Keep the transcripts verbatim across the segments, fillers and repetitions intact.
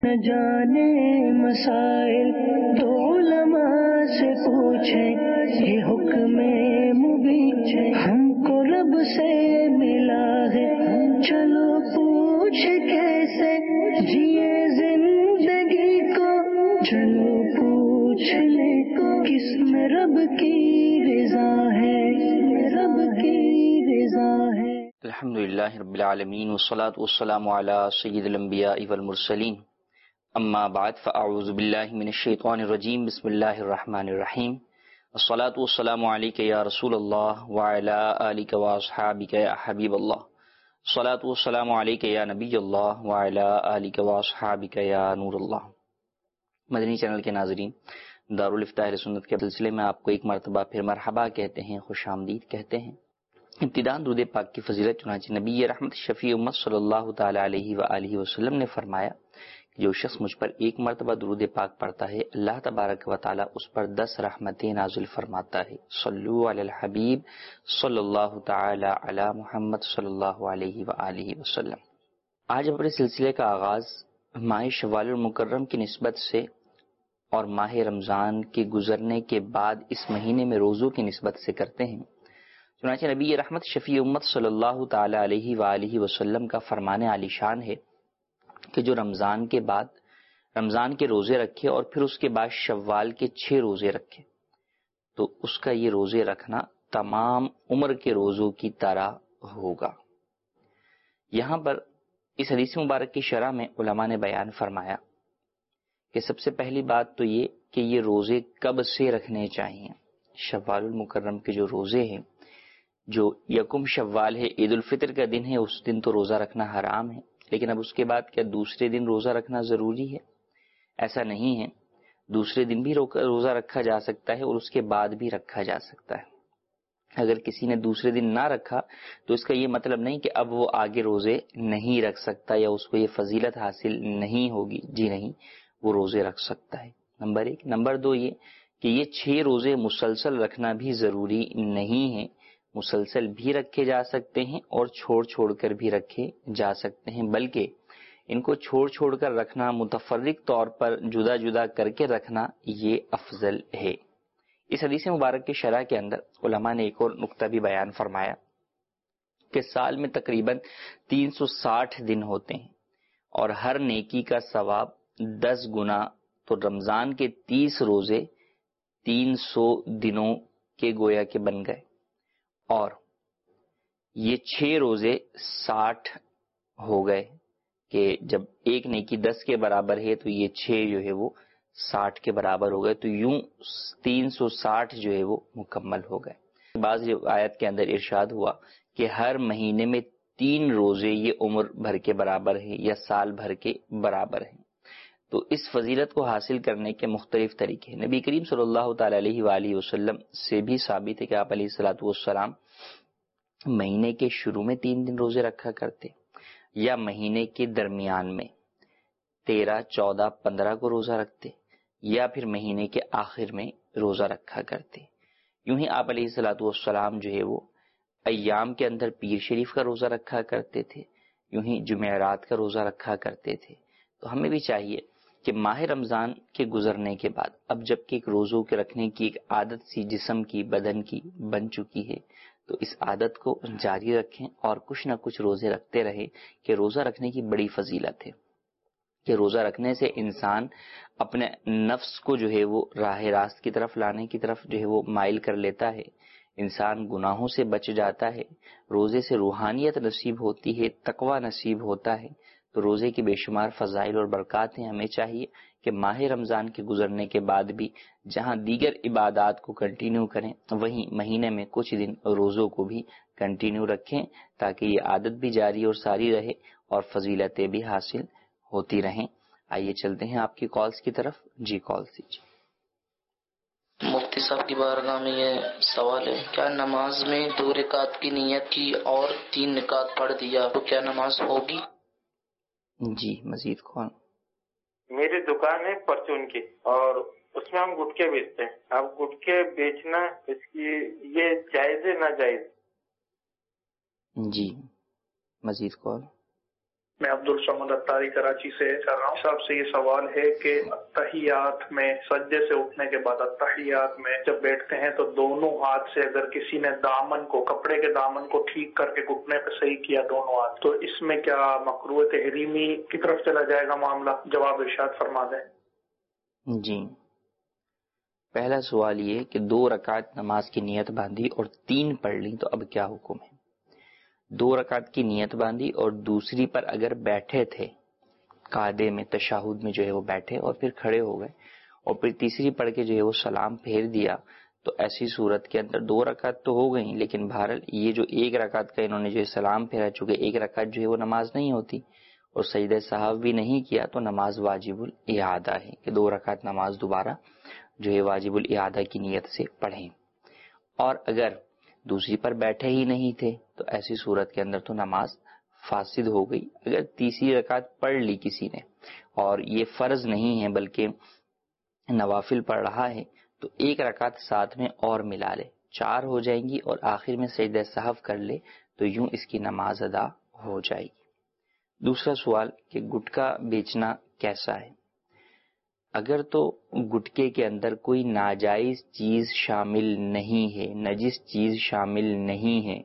نہ جانے مسائل تو علماء سے پوچھیں، یہ حکم مبین ہم کو رب سے ملا ہے، چلو پوچھ کیسے جیے زندگی کو، چلو پوچھ لے کس میں رب کی رضا ہے، رب کی رضا ہے۔ الحمدللہ رب العالمین والصلاة والسلام علی سید الانبیاء والمرسلین، اما بعد فاعوذ باللہ من الشیطان الرجیم، بسم اللہ الرحمن الرحیم، الصلاة والسلام علیک یا رسول اللہ وعلی آلک واصحابک یا حبیب اللہ، الصلاة والسلام علیک یا نبی اللہ وعلی آلک واصحابک یا نور اللہ۔ مدنی چینل کے ناظرین، دارالفتاح اہل سنت کے سلسلے میں آپ کو ایک مرتبہ پھر مرحبا کہتے ہیں، خوش آمدید کہتے ہیں۔ ابتداً درود پاک کی فضیلت چنانچہ نبی رحمت شفیع امت صلی اللہ تعالی علیہ وآلہ وسلم نے فرمایا کہ جو شخص مجھ پر ایک مرتبہ درود پاک پڑھتا ہے، اللہ تبارک و تعالی اس پر دس رحمتیں نازل فرماتا ہے۔ صلو علی الحبیب صلی اللہ تعالی علی محمد صلی اللہ علیہ وآلہ وسلم۔ آج اپنے سلسلے کا آغاز ماہ شوال المکرم کی نسبت سے اور ماہ رمضان کے گزرنے کے بعد اس مہینے میں روزوں کی نسبت سے کرتے ہیں۔ چنانچہ نبی رحمت شفیع امت صلی اللہ تعالی علیہ وآلہ وسلم کا فرمان عالی شان ہے کہ جو رمضان کے بعد رمضان کے روزے رکھے اور پھر اس کے بعد شوال کے چھ روزے رکھے تو اس کا یہ روزے رکھنا تمام عمر کے روزوں کی طرح ہوگا۔ یہاں پر اس حدیث مبارک کی شرح میں علماء نے بیان فرمایا کہ سب سے پہلی بات تو یہ کہ یہ روزے کب سے رکھنے چاہیے۔ شوال المکرم کے جو روزے ہیں، جو یکم شوال ہے، عید الفطر کا دن ہے، اس دن تو روزہ رکھنا حرام ہے، لیکن اب اس کے بعد کیا دوسرے دن روزہ رکھنا ضروری ہے؟ ایسا نہیں ہے، دوسرے دن بھی روزہ رکھا جا سکتا ہے اور اس کے بعد بھی رکھا جا سکتا ہے۔ اگر کسی نے دوسرے دن نہ رکھا تو اس کا یہ مطلب نہیں کہ اب وہ آگے روزے نہیں رکھ سکتا یا اس کو یہ فضیلت حاصل نہیں ہوگی، جی نہیں، وہ روزے رکھ سکتا ہے۔ نمبر ایک۔ نمبر دو یہ کہ یہ چھ روزے مسلسل رکھنا بھی ضروری نہیں ہے، مسلسل بھی رکھے جا سکتے ہیں اور چھوڑ چھوڑ کر بھی رکھے جا سکتے ہیں، بلکہ ان کو چھوڑ چھوڑ کر رکھنا، متفرق طور پر جدا جدا کر کے رکھنا، یہ افضل ہے۔ اس حدیث مبارک کی شرح کے اندر علماء نے ایک اور نقطہ بھی بیان فرمایا کہ سال میں تقریباً تین سو ساٹھ دن ہوتے ہیں اور ہر نیکی کا ثواب دس گنا، تو رمضان کے تیس روزے تین سو دنوں کے گویا کے بن گئے اور یہ چھ روزے ساٹھ ہو گئے کہ جب ایک نیکی دس کے برابر ہے تو یہ چھ جو ہے وہ ساٹھ کے برابر ہو گئے، تو یوں تین سو ساٹھ جو ہے وہ مکمل ہو گئے۔ بعض آیت کے اندر ارشاد ہوا کہ ہر مہینے میں تین روزے یہ عمر بھر کے برابر ہیں یا سال بھر کے برابر ہیں۔ تو اس فضیلت کو حاصل کرنے کے مختلف طریقے ہیں۔ نبی کریم صلی اللہ تعالی علیہ وآلہ وسلم سے بھی ثابت ہے کہ آپ علیہ الصلوۃ والسلام مہینے کے شروع میں تین دن روزے رکھا کرتے یا مہینے کے درمیان میں تیرہ، چودہ، پندرہ کو روزہ رکھتے یا پھر مہینے کے آخر میں روزہ رکھا کرتے۔ یوں ہی آپ علیہ الصلوۃ والسلام جو ہے وہ ایام کے اندر پیر شریف کا روزہ رکھا کرتے تھے، یوں ہی جمعرات کا روزہ رکھا کرتے تھے۔ تو ہمیں بھی چاہیے کہ ماہ رمضان کے گزرنے کے بعد اب جب کہ ایک روزوں کے رکھنے کی ایک عادت سی جسم کی، بدن کی بن چکی ہے، تو اس عادت کو جاری رکھیں اور کچھ نہ کچھ روزے رکھتے رہیں کہ روزہ رکھنے کی بڑی فضیلت ہے کہ روزہ رکھنے سے انسان اپنے نفس کو جو ہے وہ راہ راست کی طرف لانے کی طرف جو ہے وہ مائل کر لیتا ہے، انسان گناہوں سے بچ جاتا ہے، روزے سے روحانیت نصیب ہوتی ہے، تقوی نصیب ہوتا ہے۔ تو روزے کی بے شمار فضائل اور برکات ہیں۔ ہمیں چاہیے کہ ماہ رمضان کے گزرنے کے بعد بھی جہاں دیگر عبادات کو کنٹینیو کریں، وہیں مہینے میں کچھ دن روزوں کو بھی کنٹینیو رکھیں تاکہ یہ عادت بھی جاری اور ساری رہے اور فضیلتیں بھی حاصل ہوتی رہیں۔ آئیے چلتے ہیں آپ کی کالز کی طرف۔ جی کال دیجیے۔ مفتی صاحب کی بارگاہ میں یہ سوال ہے، کیا نماز میں دو رکعت کی نیت کی اور تین رکعت پڑھ دیا تو کیا نماز ہوگی؟ جی مزید کون؟ میری دکان ہے پرچون کی اور اس میں ہم گٹکے بیچتے ہیں۔ اب گٹکے بیچنا اس کی یہ جائز ہے ناجائز؟ جی مزید کون؟ میں عبد الصمد اتاری کراچی سے کر رہا ہوں. صاحب سے یہ سوال ہے کہ اتحیات میں سجدے سے اٹھنے کے بعد اتحیات میں جب بیٹھتے ہیں تو دونوں ہاتھ سے اگر کسی نے دامن کو کپڑے کے دامن کو ٹھیک کر کے گھٹنے پہ صحیح کیا دونوں ہاتھ، تو اس میں کیا مکروہ تحریمی کی طرف چلا جائے گا معاملہ؟ جواب ارشاد فرما دیں. جی، پہلا سوال یہ کہ دو رکعت نماز کی نیت باندھی اور تین پڑھ لی تو اب کیا حکم ہے؟ دو رکعت کی نیت باندھی اور دوسری پر اگر بیٹھے تھے قعدے میں تشہد میں جو ہے وہ بیٹھے اور پھر کھڑے ہو گئے اور پھر تیسری پڑھ کے جو ہے وہ سلام پھیر دیا، تو ایسی صورت کے اندر دو رکعت تو ہو گئیں، لیکن بہرحال یہ جو ایک رکعت کا انہوں نے جو ہے سلام پھیرا، چونکہ ایک رکعت جو ہے وہ نماز نہیں ہوتی اور سجدہ سہو بھی نہیں کیا، تو نماز واجب الاعادہ ہے کہ دو رکعت نماز دوبارہ جو ہے واجب الاعادہ کی نیت سے پڑھیں. اور اگر دوسری پر بیٹھے ہی نہیں تھے تو ایسی صورت کے اندر تو نماز فاسد ہو گئی. اگر تیسری رکعت پڑھ لی کسی نے اور یہ فرض نہیں ہے بلکہ نوافل پڑھ رہا ہے تو ایک رکعت ساتھ میں اور ملا لے، چار ہو جائیں گی اور آخر میں سجدہ سہو کر لے تو یوں اس کی نماز ادا ہو جائے گی. دوسرا سوال کہ گٹکا بیچنا کیسا ہے؟ اگر تو گٹکے کے اندر کوئی ناجائز چیز شامل نہیں ہے، نجس چیز شامل نہیں ہے،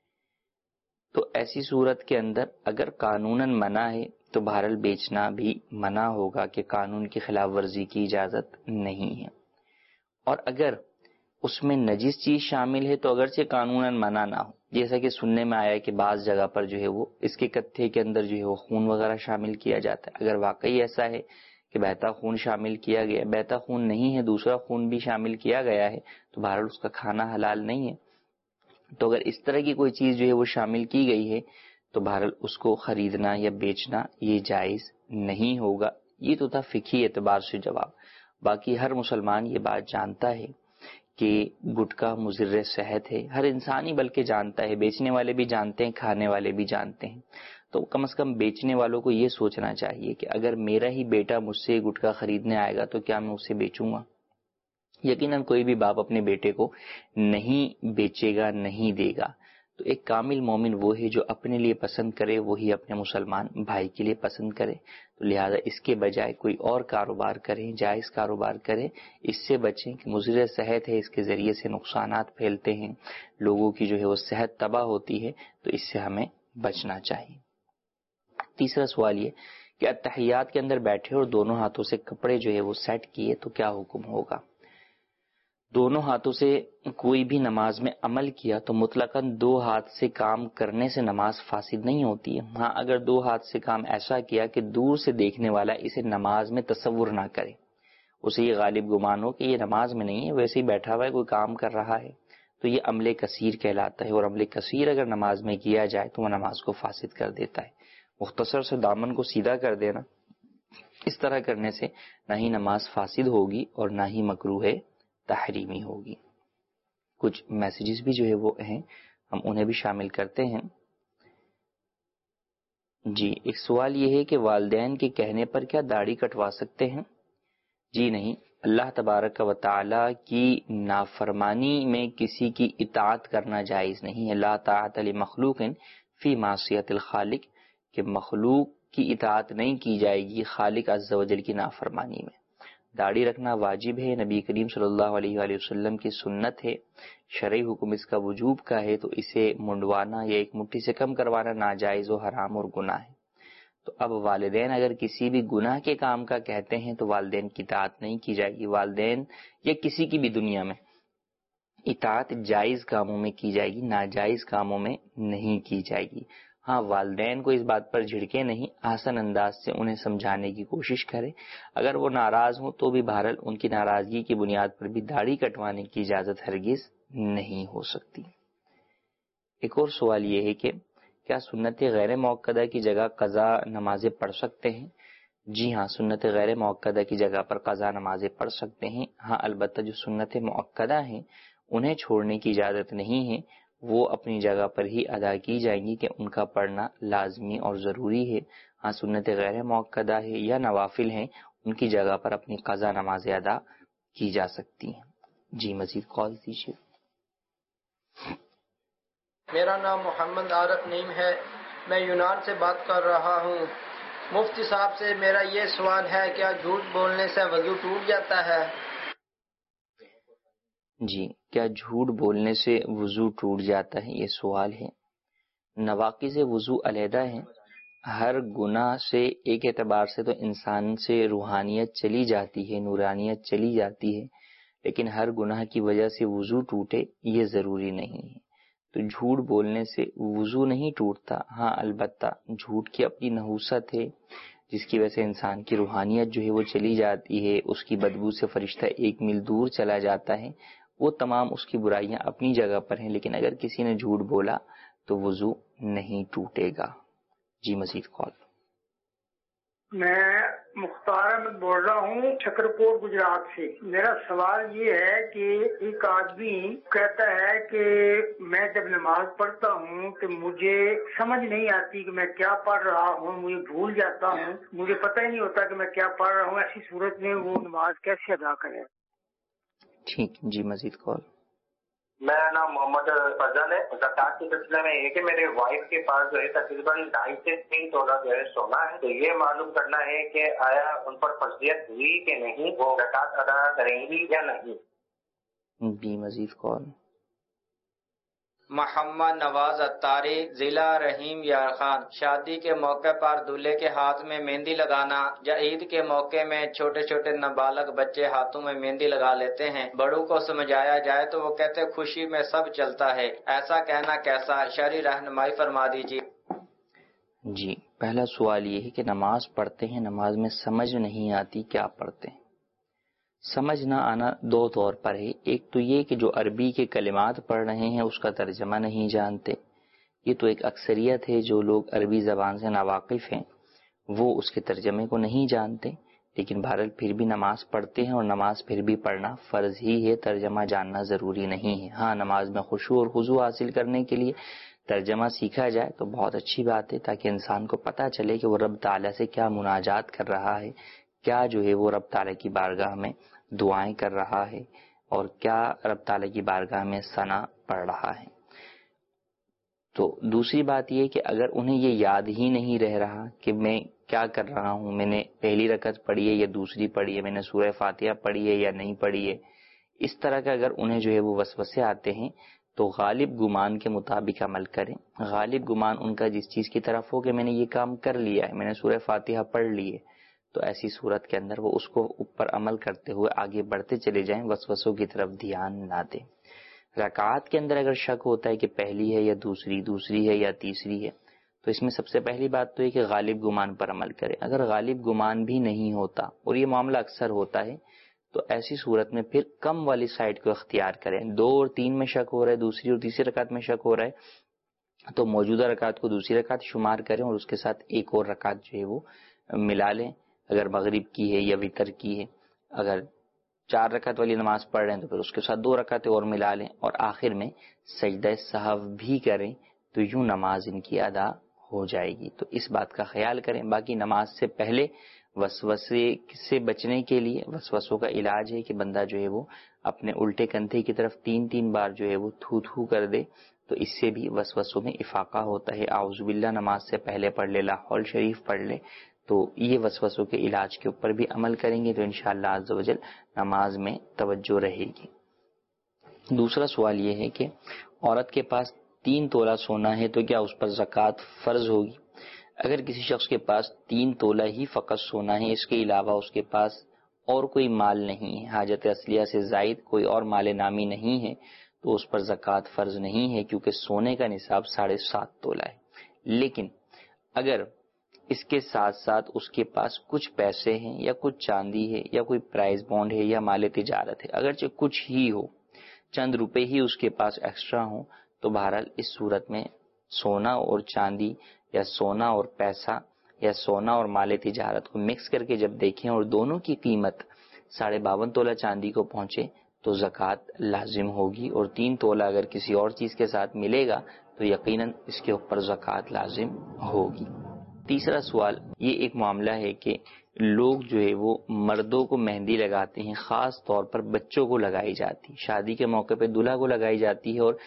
تو ایسی صورت کے اندر اگر قانوناً منع ہے تو بہرحال بیچنا بھی منع ہوگا کہ قانون کی خلاف ورزی کی اجازت نہیں ہے. اور اگر اس میں نجس چیز شامل ہے تو اگرچہ قانوناً منع نہ ہو، جیسا کہ سننے میں آیا ہے کہ بعض جگہ پر جو ہے وہ اس کے کتھے کے اندر جو ہے وہ خون وغیرہ شامل کیا جاتا ہے، اگر واقعی ایسا ہے کہ بہتا خون شامل کیا گیا، بہتا خون نہیں ہے دوسرا خون بھی شامل کیا گیا ہے، تو بہرحال اس کا کھانا حلال نہیں ہے. تو اگر اس طرح کی کوئی چیز جو ہے وہ شامل کی گئی ہے تو بہرحال اس کو خریدنا یا بیچنا یہ جائز نہیں ہوگا. یہ تو تھا فقہی اعتبار سے جواب. باقی ہر مسلمان یہ بات جانتا ہے کہ گٹکا مضر صحت ہے، ہر انسان ہی بلکہ جانتا ہے، بیچنے والے بھی جانتے ہیں، کھانے والے بھی جانتے ہیں. تو کم از کم بیچنے والوں کو یہ سوچنا چاہیے کہ اگر میرا ہی بیٹا مجھ سے گٹکا خریدنے آئے گا تو کیا میں اسے بیچوں گا؟ یقیناً کوئی بھی باپ اپنے بیٹے کو نہیں بیچے گا، نہیں دے گا. تو ایک کامل مومن وہ ہے جو اپنے لیے پسند کرے وہی اپنے مسلمان بھائی کے لیے پسند کرے. تو لہذا اس کے بجائے کوئی اور کاروبار کریں، جائز کاروبار کریں، اس سے بچیں کہ مضر صحت ہے، اس کے ذریعے سے نقصانات پھیلتے ہیں، لوگوں کی جو ہے وہ صحت تباہ ہوتی ہے، تو اس سے ہمیں بچنا چاہیے. تیسرا سوال یہ کہ اتحیات کے اندر بیٹھے اور دونوں ہاتھوں سے کپڑے جو ہے وہ سیٹ کیے تو کیا حکم ہوگا؟ دونوں ہاتھوں سے کوئی بھی نماز میں عمل کیا تو مطلقاً دو ہاتھ سے کام کرنے سے نماز فاسد نہیں ہوتی ہے. ہاں اگر دو ہاتھ سے کام ایسا کیا کہ دور سے دیکھنے والا اسے نماز میں تصور نہ کرے، اسے یہ غالب گمان ہو کہ یہ نماز میں نہیں ہے، ویسے ہی بیٹھا ہوا ہے، کوئی کام کر رہا ہے، تو یہ عمل کثیر کہلاتا ہے. اور عمل کثیر اگر نماز میں کیا جائے تو وہ نماز کو فاسد کر دیتا ہے. مختصر سے دامن کو سیدھا کر دینا، اس طرح کرنے سے نہ ہی نماز فاسد ہوگی اور نہ ہی مکروہ تحریمی ہوگی. کچھ میسیجز بھی جو ہے وہ ہیں، ہم انہیں بھی شامل کرتے ہیں. جی، ایک سوال یہ ہے کہ والدین کے کہنے پر کیا داڑھی کٹوا سکتے ہیں؟ جی نہیں، اللہ تبارک و تعالی کی نافرمانی میں کسی کی اطاعت کرنا جائز نہیں ہے. لا طاعت لمخلوق فی معصیت الخالق، کہ مخلوق کی اطاعت نہیں کی جائے گی خالق عز و جل کی نافرمانی میں. داڑھی رکھنا واجب ہے، نبی کریم صلی اللہ علیہ وآلہ وسلم کی سنت ہے، شرعی حکم اس کا وجوب کا ہے، تو اسے منڈوانا یا ایک مٹھی سے کم کروانا ناجائز و حرام اور گناہ ہے. تو اب والدین اگر کسی بھی گناہ کے کام کا کہتے ہیں تو والدین کی اطاعت نہیں کی جائے گی. والدین یا کسی کی بھی دنیا میں اطاعت جائز کاموں میں کی جائے گی، ناجائز کاموں میں نہیں کی جائے گی. ہاں والدین کو اس بات پر جھڑکے نہیں، آسان انداز سے انہیں سمجھانے کی کوشش کرے. اگر وہ ناراض ہوں تو بھی بہرحال ان کی ناراضگی کی بنیاد پر بھی داڑھی کٹوانے کی اجازت ہرگز نہیں ہو سکتی. ایک اور سوال یہ ہے کہ کیا سنت غیر موقدہ کی جگہ قضا نمازیں پڑھ سکتے ہیں؟ جی ہاں، سنت غیر موقدہ کی جگہ پر قضا نمازیں پڑھ سکتے ہیں. ہاں البتہ جو سنت موقدہ ہیں انہیں چھوڑنے کی اجازت نہیں ہے، وہ اپنی جگہ پر ہی ادا کی جائیں گی کہ ان کا پڑھنا لازمی اور ضروری ہے. ہاں سنت غیر موقدہ ہے یا نوافل ہیں، ان کی جگہ پر اپنی قضا نمازیں ادا کی جا سکتی ہیں. جی مزید کال دیجیے. میرا نام محمد عارف نعیم ہے، میں یونان سے بات کر رہا ہوں۔ مفتی صاحب سے میرا یہ سوال ہے، کیا جھوٹ بولنے سے وضو ٹوٹ جاتا ہے؟ جی، کیا جھوٹ بولنے سے وضو ٹوٹ جاتا ہے، یہ سوال ہے۔ نواقض وضو علیحدہ ہیں۔ ہر گناہ سے ایک اعتبار سے تو انسان سے روحانیت چلی جاتی ہے، نورانیت چلی جاتی ہے، لیکن ہر گناہ کی وجہ سے وضو ٹوٹے یہ ضروری نہیں ہے۔ تو جھوٹ بولنے سے وضو نہیں ٹوٹتا، ہاں البتہ جھوٹ کی اپنی نحوست ہے جس کی وجہ سے انسان کی روحانیت جو ہے وہ چلی جاتی ہے، اس کی بدبو سے فرشتہ ایک میل دور چلا جاتا ہے۔ وہ تمام اس کی برائیاں اپنی جگہ پر ہیں، لیکن اگر کسی نے جھوٹ بولا تو وضو نہیں ٹوٹے گا۔ جی مزید کال۔ میں مختار احمد بول رہا ہوں چھترپور گجرات سے۔ میرا سوال یہ ہے کہ ایک آدمی کہتا ہے کہ میں جب نماز پڑھتا ہوں تو مجھے سمجھ نہیں آتی کہ میں کیا پڑھ رہا ہوں، مجھے بھول جاتا ہوں، مجھے پتہ ہی نہیں ہوتا کہ میں کیا پڑھ رہا ہوں۔ ایسی صورت میں وہ نماز کیسے ادا کرے؟ ٹھیک، جی مزید کال۔ میرا نام محمد فضل ہے۔ زکوٰۃ کے سلسلے میں یہ کہ میرے وائف کے پاس جو ہے تقریباً ڈھائی سے تین تولہ جو ہے سونا ہے، تو یہ معلوم کرنا ہے کہ آیا ان پر فرضیت ہوئی کہ نہیں، وہ زکوٰۃ ادا کریں گی یا نہیں۔ جی مزید کال۔ محمد نواز اتاری، ضلع رحیم یار خان۔ شادی کے موقع پر دولہے کے ہاتھ میں مہندی لگانا یا عید کے موقع میں چھوٹے چھوٹے نابالغ بچے ہاتھوں میں مہندی لگا لیتے ہیں، بڑوں کو سمجھایا جائے تو وہ کہتے خوشی میں سب چلتا ہے، ایسا کہنا کیسا؟ شرعی رہنمائی فرما دیجیے۔ جی، پہلا سوال یہ ہے کہ نماز پڑھتے ہیں، نماز میں سمجھ نہیں آتی، کیا پڑھتے ہیں؟ سمجھ نہ آنا دو طور پر ہے۔ ایک تو یہ کہ جو عربی کے کلمات پڑھ رہے ہیں اس کا ترجمہ نہیں جانتے، یہ تو ایک اکثریت ہے۔ جو لوگ عربی زبان سے ناواقف ہیں وہ اس کے ترجمے کو نہیں جانتے، لیکن بہرحال پھر بھی نماز پڑھتے ہیں، اور نماز پھر بھی پڑھنا فرض ہی ہے، ترجمہ جاننا ضروری نہیں ہے۔ ہاں، نماز میں خشوع اور خضوع حاصل کرنے کے لیے ترجمہ سیکھا جائے تو بہت اچھی بات ہے، تاکہ انسان کو پتہ چلے کہ وہ رب تعالیٰ سے کیا مناجات کر رہا ہے، کیا جو ہے وہ رب تعالیٰ کی بارگاہ میں دعائیں کر رہا ہے، اور کیا رب تعالیٰ کی بارگاہ میں ثنا پڑھ رہا ہے۔ تو دوسری بات یہ کہ اگر انہیں یہ یاد ہی نہیں رہ رہا کہ میں کیا کر رہا ہوں، میں نے پہلی رکعت پڑھی ہے یا دوسری پڑھی ہے، میں نے سورہ فاتحہ پڑھی ہے یا نہیں پڑھی ہے، اس طرح کا اگر انہیں جو ہے وہ وسوسے آتے ہیں تو غالب گمان کے مطابق عمل کریں۔ غالب گمان ان کا جس چیز کی طرف ہو کہ میں نے یہ کام کر لیا ہے، میں نے سورہ فاتحہ پڑھ لی ہے، تو ایسی صورت کے اندر وہ اس کو اوپر عمل کرتے ہوئے آگے بڑھتے چلے جائیں، وسوسوں کی طرف دھیان نہ دیں۔ رکعات کے اندر اگر شک ہوتا ہے کہ پہلی ہے یا دوسری، دوسری ہے یا تیسری ہے، تو اس میں سب سے پہلی بات تو یہ کہ غالب گمان پر عمل کریں۔ اگر غالب گمان بھی نہیں ہوتا، اور یہ معاملہ اکثر ہوتا ہے، تو ایسی صورت میں پھر کم والی سائڈ کو اختیار کریں۔ دو اور تین میں شک ہو رہا ہے، دوسری اور تیسری رکعت میں شک ہو رہا ہے، تو موجودہ رکعت کو دوسری رکعت شمار کریں اور اس کے ساتھ ایک اور رکعت جو ہے وہ ملا لیں، اگر مغرب کی ہے یا وتر کی ہے۔ اگر چار رکعت والی نماز پڑھ رہے ہیں تو پھر اس کے ساتھ دو رکعتیں اور ملا لیں، اور آخر میں سجدہ سہو بھی کریں، تو یوں نماز ان کی ادا ہو جائے گی۔ تو اس بات کا خیال کریں۔ باقی نماز سے پہلے وسوسے سے بچنے کے لیے وسوسوں کا علاج ہے کہ بندہ جو ہے وہ اپنے الٹے کندھے کی طرف تین تین بار جو ہے وہ تھو تھو کر دے، تو اس سے بھی وسوسوں میں افاقہ ہوتا ہے۔ اعوذ باللہ نماز سے پہلے پڑھ لے، لا حول شریف پڑھ لے، تو یہ وسوسوں کے علاج کے اوپر بھی عمل کریں گے تو انشاءاللہ عز و جل نماز میں توجہ رہے گی۔ دوسرا سوال یہ ہے کہ عورت کے پاس تین تولہ سونا ہے تو کیا اس پر زکوٰۃ فرض ہوگی؟ اگر کسی شخص کے پاس تین تولہ ہی فقط سونا ہے، اس کے علاوہ اس کے پاس اور کوئی مال نہیں ہے، حاجت اصلیہ سے زائد کوئی اور مال نامی نہیں ہے، تو اس پر زکوٰۃ فرض نہیں ہے، کیونکہ سونے کا نصاب ساڑھے سات تولہ ہے۔ لیکن اگر اس کے ساتھ ساتھ اس کے پاس کچھ پیسے ہیں یا کچھ چاندی ہے یا کوئی پرائز بانڈ ہے یا مال تجارت ہے، اگرچہ کچھ ہی ہو، چند روپے ہی اس کے پاس ایکسٹرا ہوں، تو بہرحال اس صورت میں سونا اور چاندی یا سونا اور پیسہ یا سونا اور مال تجارت کو مکس کر کے جب دیکھیں اور دونوں کی قیمت ساڑھے باون تولہ چاندی کو پہنچے تو زکوٰۃ لازم ہوگی، اور تین تولہ اگر کسی اور چیز کے ساتھ ملے گا تو یقیناً اس کے اوپر زکوٰۃ لازم ہوگی۔ تیسرا سوال یہ ایک معاملہ ہے کہ لوگ جو ہے وہ مردوں کو مہندی لگاتے ہیں، خاص طور پر بچوں کو لگائی جاتی، شادی کے موقع پہ دلہا کو لگائی جاتی ہے اور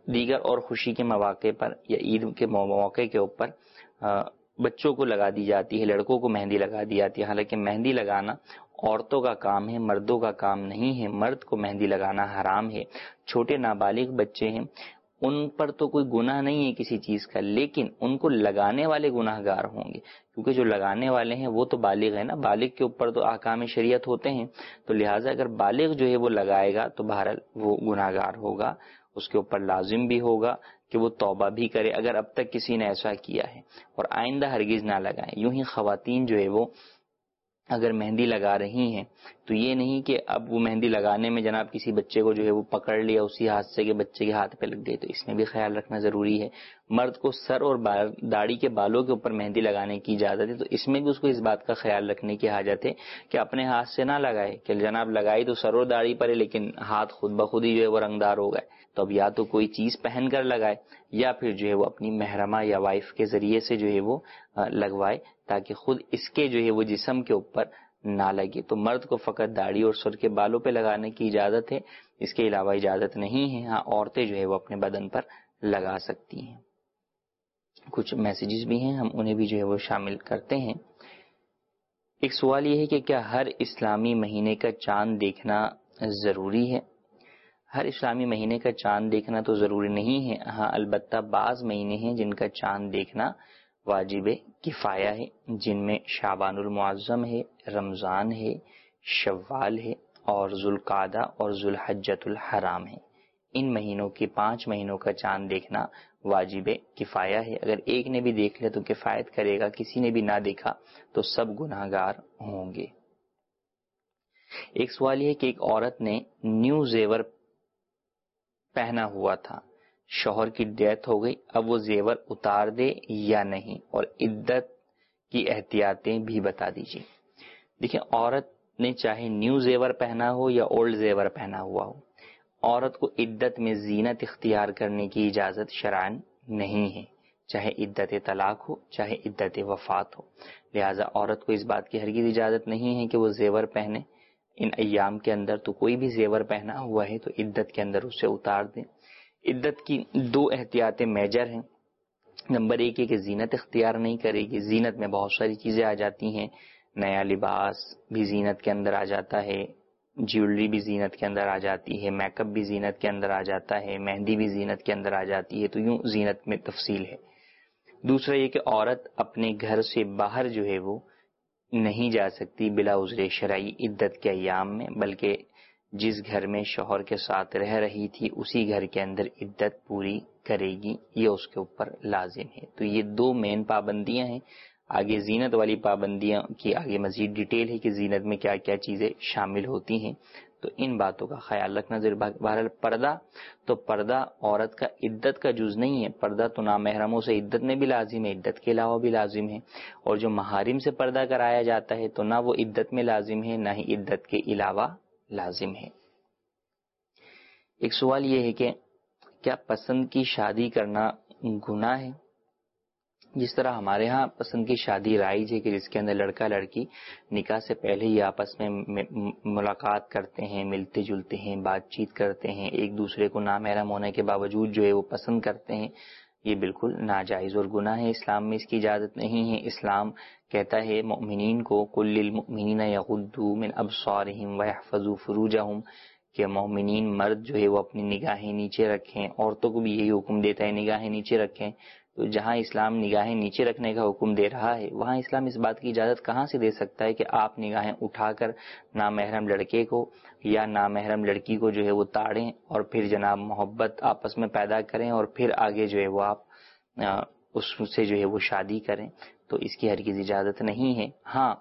دیگر اور خوشی کے مواقع پر یا عید کے موقع کے اوپر بچوں کو لگا دی جاتی ہے، لڑکوں کو مہندی لگا دی جاتی ہے، حالانکہ مہندی لگانا عورتوں کا کام ہے، مردوں کا کام نہیں ہے، مرد کو مہندی لگانا حرام ہے۔ چھوٹے نابالغ بچے ہیں، ان پر تو کوئی گناہ نہیں ہے کسی چیز کا، لیکن ان کو لگانے والے گناہ گار ہوں گے، کیونکہ جو لگانے والے ہیں وہ تو بالغ ہے نا، بالغ کے اوپر تو احکام شریعت ہوتے ہیں، تو لہٰذا اگر بالغ جو ہے وہ لگائے گا تو بہرحال وہ گناہ گار ہوگا، اس کے اوپر لازم بھی ہوگا کہ وہ توبہ بھی کرے اگر اب تک کسی نے ایسا کیا ہے، اور آئندہ ہرگز نہ لگائیں۔ یوں ہی خواتین جو ہے وہ اگر مہندی لگا رہی ہیں تو یہ نہیں کہ اب وہ مہندی لگانے میں جناب کسی بچے کو جو ہے وہ پکڑ لیا اسی ہاتھ سے کہ بچے کے ہاتھ پہ لگ گئی، تو اس میں بھی خیال رکھنا ضروری ہے۔ مرد کو سر اور داڑھی کے بالوں کے اوپر مہندی لگانے کی اجازت ہے، تو اس میں بھی اس کو اس بات کا خیال رکھنے کی حاجت ہے کہ اپنے ہاتھ سے نہ لگائے کہ جناب لگائی تو سر اور داڑھی پر ہے لیکن ہاتھ خود بخود ہی جو ہے وہ رنگدار ہو گئے، تو اب یا تو کوئی چیز پہن کر لگائے یا پھر جو ہے وہ اپنی محرمہ یا وائف کے ذریعے سے جو ہے وہ لگوائے تاکہ خود اس کے جو ہے وہ جسم کے اوپر نہ لگے۔ تو مرد کو فقط داڑھی اور سر کے بالوں پہ لگانے کی اجازت ہے، اس کے علاوہ اجازت نہیں ہے۔ ہاں عورتیں جو ہے وہ اپنے بدن پر لگا سکتی ہیں۔ کچھ میسیجز بھی ہیں، ہم انہیں بھی جو ہے وہ شامل کرتے ہیں۔ ایک سوال یہ ہے کہ کیا ہر اسلامی مہینے کا چاند دیکھنا ضروری ہے؟ ہر اسلامی مہینے کا چاند دیکھنا تو ضروری نہیں ہے، ہاں البتہ بعض مہینے ہیں جن کا چاند دیکھنا واجب کفایہ ہے، جن میں شعبان المعظم ہے، رمضان ہے، شوال ہے اور ذوالقعدہ اور ذوالحجۃ الحرام ہے۔ ان مہینوں کے پانچ مہینوں کا چاند دیکھنا واجب کفایہ ہے، اگر ایک نے بھی دیکھ لیا تو کفایت کرے گا، کسی نے بھی نہ دیکھا تو سب گناہ گار ہوں گے۔ ایک سوال یہ ہے کہ ایک عورت نے نیو زیور پہنا ہوا تھا، شوہر کی ڈیتھ ہو گئی، اب وہ زیور اتار دے یا نہیں، اور عدت کی احتیاطیں بھی بتا دیجیے۔ دیکھیں عورت نے چاہے نیو زیور پہنا ہو یا اولڈ زیور پہنا ہوا ہو، عورت کو عدت میں زینت اختیار کرنے کی اجازت شرعاً نہیں ہے، چاہے عدت طلاق ہو چاہے عدت وفات ہو، لہذا عورت کو اس بات کی ہرگز اجازت نہیں ہے کہ وہ زیور پہنے۔ ان ایام کے اندر تو کوئی بھی زیور پہنا ہوا ہے تو عدت کے اندر اسے اتار دیں۔ عدت کی دو احتیاطیں میجر ہیں، نمبر ایک ہے کہ زینت اختیار نہیں کرے گی، زینت میں بہت ساری چیزیں آ جاتی ہیں، نیا لباس بھی زینت کے اندر آ جاتا ہے، جیولری بھی زینت کے اندر آ جاتی ہے، میک اپ بھی زینت کے اندر آ جاتا ہے، مہندی بھی زینت کے اندر آ جاتی ہے، تو یوں زینت میں تفصیل ہے۔ دوسرا یہ کہ عورت اپنے گھر سے باہر جو ہے وہ نہیں جا سکتی بلا عذر شرعی عدت کے ایام میں، بلکہ جس گھر میں شوہر کے ساتھ رہ رہی تھی اسی گھر کے اندر عدت پوری کرے گی، یہ اس کے اوپر لازم ہے۔ تو یہ دو مین پابندیاں ہیں۔ آگے زینت والی پابندیاں کی آگے مزید ڈیٹیل ہے کہ زینت میں کیا کیا چیزیں شامل ہوتی ہیں، تو ان باتوں کا خیال رکھنا ضروری۔ بہرحال پردہ تو پردہ عورت کا عدت کا جز نہیں ہے، پردہ تو نامحرموں سے عدت میں بھی لازم ہے، عدت کے علاوہ بھی لازم ہے، اور جو محارم سے پردہ کرایا جاتا ہے تو نہ وہ عدت میں لازم ہے نہ ہی عدت کے علاوہ لازم ہے۔ ایک سوال یہ ہے کہ کیا پسند کی شادی کرنا گناہ ہے؟ جس طرح ہمارے ہاں پسند کی شادی رائج ہے کہ جس کے اندر لڑکا لڑکی نکاح سے پہلے ہی آپس میں ملاقات کرتے ہیں، ملتے جلتے ہیں، بات چیت کرتے ہیں، ایک دوسرے کو نامحرم ہونے کے باوجود جو ہے وہ پسند کرتے ہیں، یہ بالکل ناجائز اور گناہ ہے، اسلام میں اس کی اجازت نہیں ہے۔ اسلام کہتا ہے مومنین کو قل للمؤمنین یغضوا من ابصارہم ویحفظوا فروجہم، کہ مومنین مرد جو ہے وہ اپنی نگاہیں نیچے رکھیں، عورتوں کو بھی یہی حکم دیتا ہے نگاہیں نیچے رکھیں۔ تو جہاں اسلام نگاہیں نیچے رکھنے کا حکم دے رہا ہے وہاں اسلام اس بات کی اجازت کہاں سے دے سکتا ہے کہ آپ نگاہیں اٹھا کر نامحرم لڑکے کو یا نامحرم لڑکی کو جو ہے وہ تاڑیں اور پھر جناب محبت آپس میں پیدا کریں اور پھر آگے جو ہے وہ آپ اس سے جو ہے وہ شادی کریں، تو اس کی ہرگز اجازت نہیں ہے۔ ہاں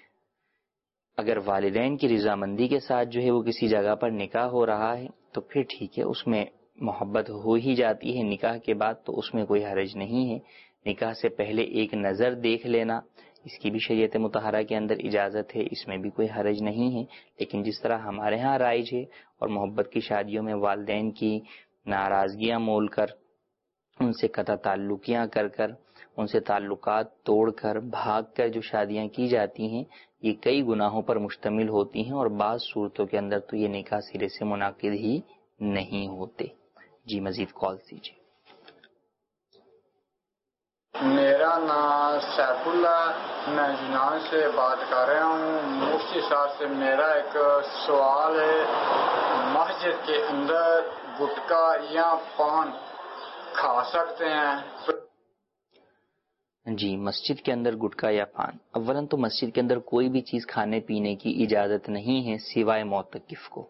اگر والدین کی رضامندی کے ساتھ جو ہے وہ کسی جگہ پر نکاح ہو رہا ہے تو پھر ٹھیک ہے، اس میں محبت ہو ہی جاتی ہے، نکاح کے بعد تو اس میں کوئی حرج نہیں ہے۔ نکاح سے پہلے ایک نظر دیکھ لینا اس کی بھی شریعت مطہرہ کے اندر اجازت ہے، اس میں بھی کوئی حرج نہیں ہے، لیکن جس طرح ہمارے ہاں رائج ہے اور محبت کی شادیوں میں والدین کی ناراضگیاں مول کر، ان سے قطع تعلقیاں کر کر، ان سے تعلقات توڑ کر، بھاگ کر جو شادیاں کی جاتی ہیں یہ کئی گناہوں پر مشتمل ہوتی ہیں، اور بعض صورتوں کے اندر تو یہ نکاح سرے سے منعقد ہی نہیں ہوتے۔ جی مزید کال دیجیے. میرا نام سیف اللہ، میں یونان سے بات کر رہا ہوں. مفتی صاحب سے میرا ایک سوال ہے، مسجد کے اندر گٹکا یا پان کھا سکتے ہیں؟ جی مسجد کے اندر گٹکا یا پان، اولاً تو مسجد کے اندر کوئی بھی چیز کھانے پینے کی اجازت نہیں ہے سوائے معتکف کو.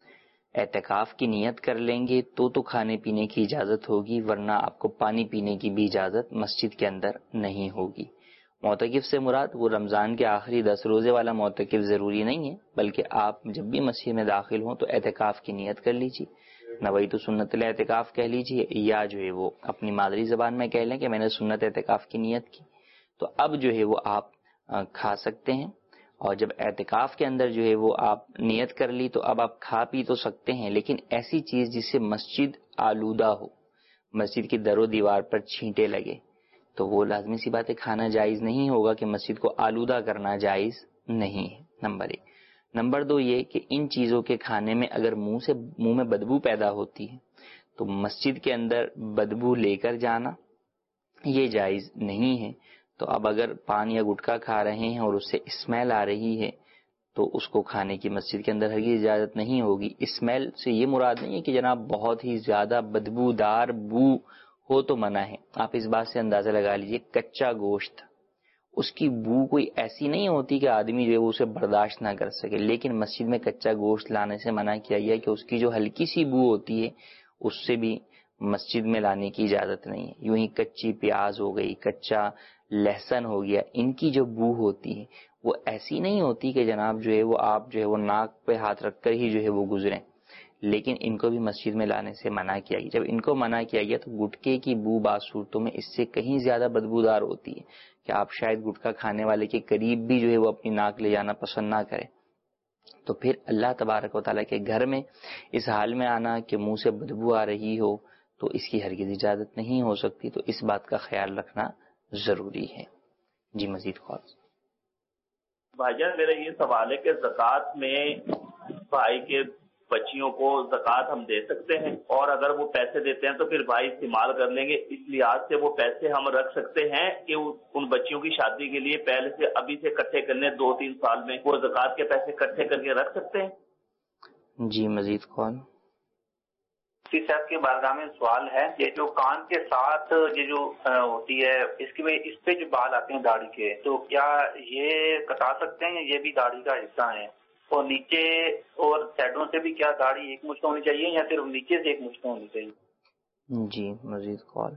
اعتکاف کی نیت کر لیں گے تو تو کھانے پینے کی اجازت ہوگی، ورنہ آپ کو پانی پینے کی بھی اجازت مسجد کے اندر نہیں ہوگی. معتکف سے مراد وہ رمضان کے آخری دس روزے والا معتکف ضروری نہیں ہے، بلکہ آپ جب بھی مسجد میں داخل ہوں تو اعتکاف کی نیت کر لیجیے، نویت سنت الاعتکاف کہہ لیجیے، یا جو ہے وہ اپنی مادری زبان میں کہہ لیں کہ میں نے سنت اعتکاف کی نیت کی. تو اب جو ہے وہ آپ کھا سکتے ہیں. اور جب اعتکاف کے اندر جو ہے وہ آپ نیت کر لی تو اب آپ کھا پی تو سکتے ہیں، لیکن ایسی چیز جس سے مسجد آلودہ ہو، مسجد کی در و دیوار پر چھینٹے لگے، تو وہ لازمی سی بات ہے کھانا جائز نہیں ہوگا، کہ مسجد کو آلودہ کرنا جائز نہیں ہے. نمبر ایک. نمبر دو یہ کہ ان چیزوں کے کھانے میں اگر منہ سے منہ میں بدبو پیدا ہوتی ہے تو مسجد کے اندر بدبو لے کر جانا یہ جائز نہیں ہے. تو اب اگر پان یا گٹکا کھا رہے ہیں اور اس سے اسمیل آ رہی ہے تو اس کو کھانے کی مسجد کے اندر ہرگز اجازت نہیں ہوگی. اسمیل سے یہ مراد نہیں ہے کہ جناب بہت ہی زیادہ بدبودار بو ہو تو منع ہے. آپ اس بات سے اندازہ لگا لیجئے کچا گوشت، اس کی بو کوئی ایسی نہیں ہوتی کہ آدمی جو ہے اسے برداشت نہ کر سکے، لیکن مسجد میں کچا گوشت لانے سے منع کیا گیا کہ اس کی جو ہلکی سی بو ہوتی ہے اس سے بھی مسجد میں لانے کی اجازت نہیں ہے. یوں ہی کچی پیاز ہو گئی، کچا لہسن ہو گیا، ان کی جو بو ہوتی ہے وہ ایسی نہیں ہوتی کہ جناب جو ہے وہ آپ جو ہے وہ ناک پہ ہاتھ رکھ کر ہی جو ہے وہ گزریں، لیکن ان کو بھی مسجد میں لانے سے منع کیا گیا. جب ان کو منع کیا گیا تو گٹکے کی بو بعض صورتوں میں اس سے کہیں زیادہ بدبودار ہوتی ہے کہ آپ شاید گٹکا کھانے والے کے قریب بھی جو ہے وہ اپنی ناک لے جانا پسند نہ کریں. تو پھر اللہ تبارک و تعالیٰ کے گھر میں اس حال میں آنا کہ منہ سے بدبو آ رہی ہو تو اس کی ہرگز اجازت نہیں ہو سکتی. تو اس بات کا خیال رکھنا ضروری ہے. جی مزید خواص بھائی جان میرا یہ سوال ہے کہ زکوٰۃ میں بھائی کے بچیوں کو زکوٰۃ ہم دے سکتے ہیں، اور اگر وہ پیسے دیتے ہیں تو پھر بھائی استعمال کر لیں گے، اس لحاظ سے وہ پیسے ہم رکھ سکتے ہیں کہ ان بچیوں کی شادی کے لیے پہلے سے ابھی سے اکٹھے کرنے دو تین سال میں وہ زکوٰۃ کے پیسے اکٹھے کر کے رکھ سکتے ہیں؟ جی مزید کون مفتی صاحب کے بارگاہ میں سوال ہے، یہ جو کان کے ساتھ یہ جو ہوتی ہے اس کی اس پہ جو بال آتے ہیں داڑھی کے، تو کیا یہ کٹا سکتے ہیں؟ یہ بھی داڑھی کا حصہ ہے، اور نیچے اور سائڈوں سے بھی کیا داڑھی ایک مشت ہونی چاہیے یا صرف نیچے سے ایک مشت ہونی چاہیے؟ جی مزید کال.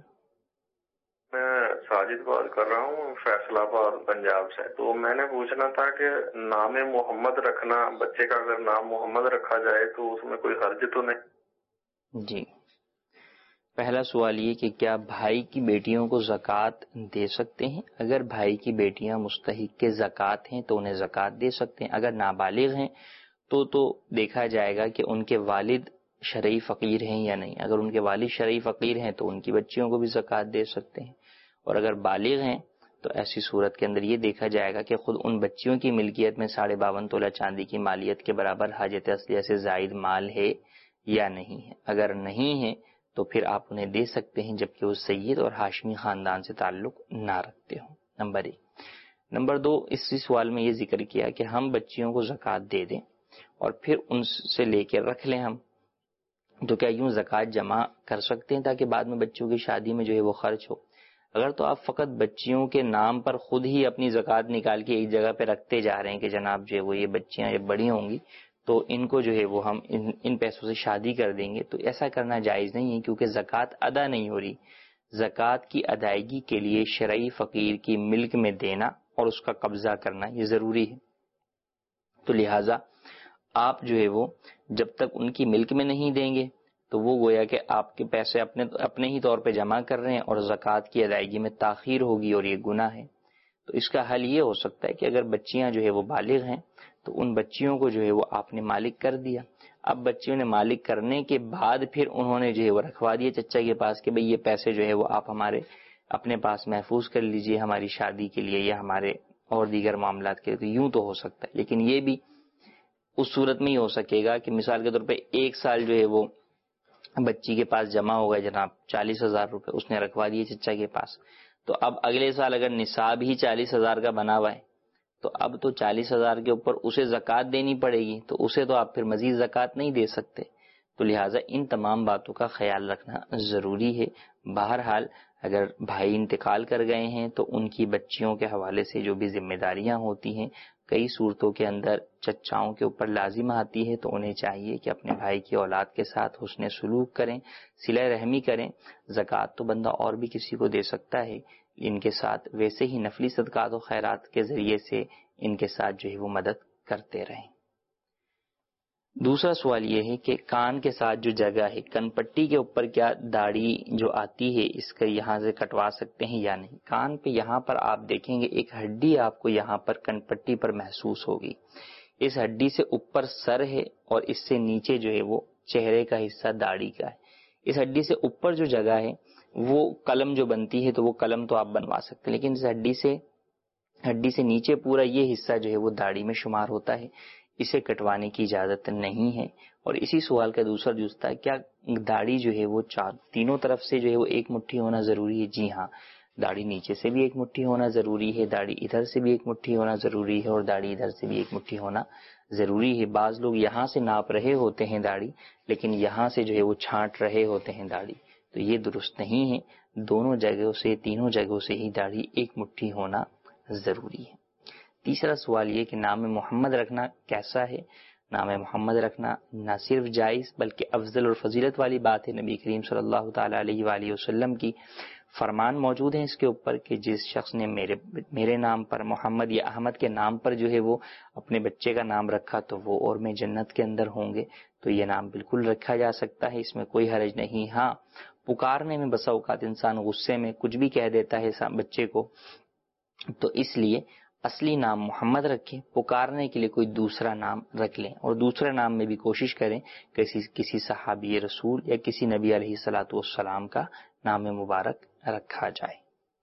میں ساجد کال کر رہا ہوں فیصلہ آباد پنجاب سے. تو میں نے پوچھنا تھا کہ نام محمد رکھنا، بچے کا اگر نام محمد رکھا جائے تو اس میں کوئی حرج تو نہیں؟ جی پہلا سوال یہ کہ کیا بھائی کی بیٹیوں کو زکوٰۃ دے سکتے ہیں؟ اگر بھائی کی بیٹیاں مستحق کے زکوٰۃ ہیں تو انہیں زکوٰۃ دے سکتے ہیں. اگر نابالغ ہیں تو تو دیکھا جائے گا کہ ان کے والد شرعی فقیر ہیں یا نہیں. اگر ان کے والد شرعی فقیر ہیں تو ان کی بچیوں کو بھی زکوٰۃ دے سکتے ہیں، اور اگر بالغ ہیں تو ایسی صورت کے اندر یہ دیکھا جائے گا کہ خود ان بچیوں کی ملکیت میں ساڑھے باون تولہ چاندی کی مالیت کے برابر حاجت اصلیہ سے زائد مال ہے یا نہیں ہے. اگر نہیں ہے تو پھر آپ انہیں دے سکتے ہیں، جبکہ وہ سید اور ہاشمی خاندان سے تعلق نہ رکھتے ہوں. نمبر ایک. نمبر دو، اسی سوال میں یہ ذکر کیا کہ ہم بچیوں کو زکوٰۃ دے دیں اور پھر ان سے لے کے رکھ لیں ہم، تو کیا یوں زکوٰۃ جمع کر سکتے ہیں تاکہ بعد میں بچوں کی شادی میں جو ہے وہ خرچ ہو؟ اگر تو آپ فقط بچیوں کے نام پر خود ہی اپنی زکوٰۃ نکال کے ایک جگہ پہ رکھتے جا رہے ہیں کہ جناب جو ہے وہ یہ بچیاں جب بڑی ہوں گی تو ان کو جو ہے وہ ہم ان, ان پیسوں سے شادی کر دیں گے، تو ایسا کرنا جائز نہیں ہے، کیونکہ زکوٰۃ ادا نہیں ہو رہی. زکوٰۃ کی ادائیگی کے لیے شرعی فقیر کی ملک میں دینا اور اس کا قبضہ کرنا یہ ضروری ہے. تو لہٰذا آپ جو ہے وہ جب تک ان کی ملک میں نہیں دیں گے تو وہ گویا کہ آپ کے پیسے اپنے اپنے ہی طور پہ جمع کر رہے ہیں اور زکوٰۃ کی ادائیگی میں تاخیر ہوگی اور یہ گناہ ہے. تو اس کا حل یہ ہو سکتا ہے کہ اگر بچیاں جو ہے وہ بالغ ہیں تو ان بچیوں کو جو ہے وہ آپ نے مالک کر دیا. اب بچیوں نے مالک کرنے کے بعد پھر انہوں نے جو ہے وہ رکھوا دیا چچا کے پاس کہ بھئی یہ پیسے جو ہے وہ آپ ہمارے اپنے پاس محفوظ کر لیجئے ہماری شادی کے لیے یا ہمارے اور دیگر معاملات کے لیے. یوں تو ہو سکتا ہے، لیکن یہ بھی اس صورت میں ہی ہو سکے گا کہ مثال کے طور پہ ایک سال جو ہے وہ بچی کے پاس جمع ہو گئے جناب چالیس ہزار روپے، اس نے رکھوا دیے چچا کے پاس، تو اب اگلے سال اگر نصاب ہی چالیس ہزار کا بنا ہوا ہے تو اب تو چالیس ہزار کے اوپر اسے زکوٰۃ دینی پڑے گی، تو اسے تو آپ پھر مزید زکوٰۃ نہیں دے سکتے. تو لہٰذا ان تمام باتوں کا خیال رکھنا ضروری ہے. بہرحال اگر بھائی انتقال کر گئے ہیں تو ان کی بچیوں کے حوالے سے جو بھی ذمہ داریاں ہوتی ہیں کئی صورتوں کے اندر چچاؤں کے اوپر لازم آتی ہے، تو انہیں چاہیے کہ اپنے بھائی کی اولاد کے ساتھ حسن سلوک کریں، صلہ رحمی کریں. زکوٰۃ تو بندہ اور بھی کسی کو دے سکتا ہے، ان کے ساتھ ویسے ہی نفلی صدقات و خیرات کے ذریعے سے ان کے ساتھ جو ہے وہ مدد کرتے رہیں. دوسرا سوال یہ ہے کہ کان کے ساتھ جو جگہ ہے کن پٹی کے اوپر کیا داڑھی جو آتی ہے اس کا یہاں سے کٹوا سکتے ہیں یا نہیں؟ کان پہ یہاں پر آپ دیکھیں گے ایک ہڈی آپ کو یہاں پر کن پٹی پر محسوس ہوگی. اس ہڈی سے اوپر سر ہے اور اس سے نیچے جو ہے وہ چہرے کا حصہ داڑھی کا ہے. اس ہڈی سے اوپر جو جگہ ہے وہ قلم جو بنتی ہے تو وہ قلم تو آپ بنوا سکتے ہیں، لیکن اس ہڈی سے ہڈی سے نیچے پورا یہ حصہ جو ہے وہ داڑھی میں شمار ہوتا ہے، اسے کٹوانے کی اجازت نہیں ہے. اور اسی سوال کا دوسرا جز تھا کیا داڑھی جو ہے وہ چار تینوں طرف سے جو ہے وہ ایک مٹھی ہونا ضروری ہے؟ جی ہاں، داڑھی نیچے سے بھی ایک مٹھی ہونا ضروری ہے، داڑھی ادھر سے بھی ایک مٹھی ہونا ضروری ہے، اور داڑھی ادھر سے بھی ایک مٹھی ہونا ضروری ہے. بعض لوگ یہاں سے ناپ رہے ہوتے ہیں داڑھی، لیکن یہاں سے جو ہے وہ چھانٹ رہے ہوتے ہیں داڑھی، تو یہ درست نہیں ہے. دونوں جگہوں سے تینوں جگہوں سے ہی داڑھی ایک مٹھی ہونا ضروری ہے. تیسرا سوال یہ کہ نام محمد رکھنا کیسا ہے؟ نام محمد رکھنا نہ صرف جائز بلکہ افضل اور فضیلت والی بات ہے. نبی کریم صلی اللہ تعالی علیہ وآلہ وسلم کی فرمان موجود ہیں اس کے اوپر کہ جس شخص نے میرے میرے نام پر محمد یا احمد کے نام پر جو ہے وہ اپنے بچے کا نام رکھا تو وہ اور میں جنت کے اندر ہوں گے. تو یہ نام بالکل رکھا جا سکتا ہے، اس میں کوئی حرج نہیں. ہاں، پکارنے میں بسا اوقات انسان غصے میں کچھ بھی کہہ دیتا ہے بچے کو، تو اس لیے اصلی نام محمد رکھیں، پکارنے کے لیے کوئی دوسرا نام رکھ لیں، اور دوسرے نام میں بھی کوشش کریں کہ کسی کسی صحابی رسول یا کسی نبی علیہ الصلوۃ والسلام کا نام مبارک رکھا جائے.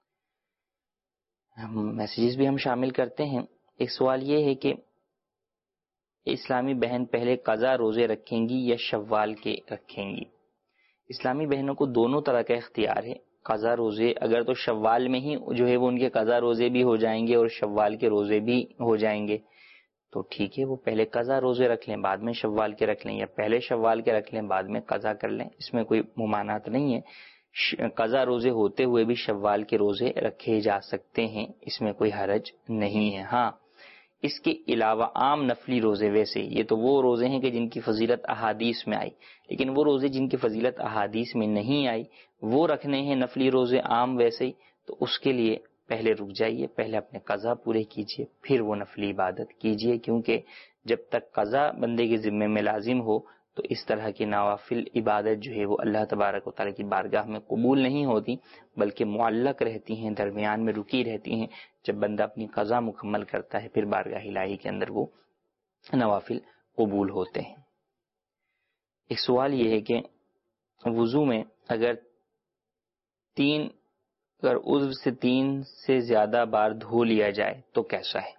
میسیجز بھی ہم شامل کرتے ہیں. ایک سوال یہ ہے کہ اسلامی بہن پہلے قضا روزے رکھیں گی یا شوال کے رکھیں گی؟ اسلامی بہنوں کو دونوں طرح کا اختیار ہے. قضا روزے اگر تو شوال میں ہی جو ہے وہ ان کے قضا روزے بھی ہو جائیں گے اور شوال کے روزے بھی ہو جائیں گے تو ٹھیک ہے، وہ پہلے قضا روزے رکھ لیں بعد میں شوال کے رکھ لیں، یا پہلے شوال کے رکھ لیں بعد میں قضا کر لیں، اس میں کوئی ممانعت نہیں ہے. قضا روزے ہوتے ہوئے بھی شوال کے روزے رکھے جا سکتے ہیں، اس میں کوئی حرج نہیں ہے. ہاں، اس کے علاوہ عام نفلی روزے، ویسے یہ تو وہ روزے ہیں کہ جن کی فضیلت احادیث میں آئی، لیکن وہ روزے جن کی فضیلت احادیث میں نہیں آئی وہ رکھنے ہیں نفلی روزے عام ویسے ہی، تو اس کے لیے پہلے رک جائیے، پہلے اپنے قضا پورے کیجئے پھر وہ نفلی عبادت کیجئے، کیونکہ جب تک قضا بندے کے ذمے میں لازم ہو تو اس طرح کی نوافل عبادت جو ہے وہ اللہ تبارک و تعالیٰ کی بارگاہ میں قبول نہیں ہوتی بلکہ معلق رہتی ہیں، درمیان میں رکی رہتی ہیں. جب بندہ اپنی قضا مکمل کرتا ہے پھر بارگاہ الہی کے اندر وہ نوافل قبول ہوتے ہیں. ایک سوال یہ ہے کہ وضو میں اگر تین اگر عضو سے تین سے زیادہ بار دھو لیا جائے تو کیسا ہے؟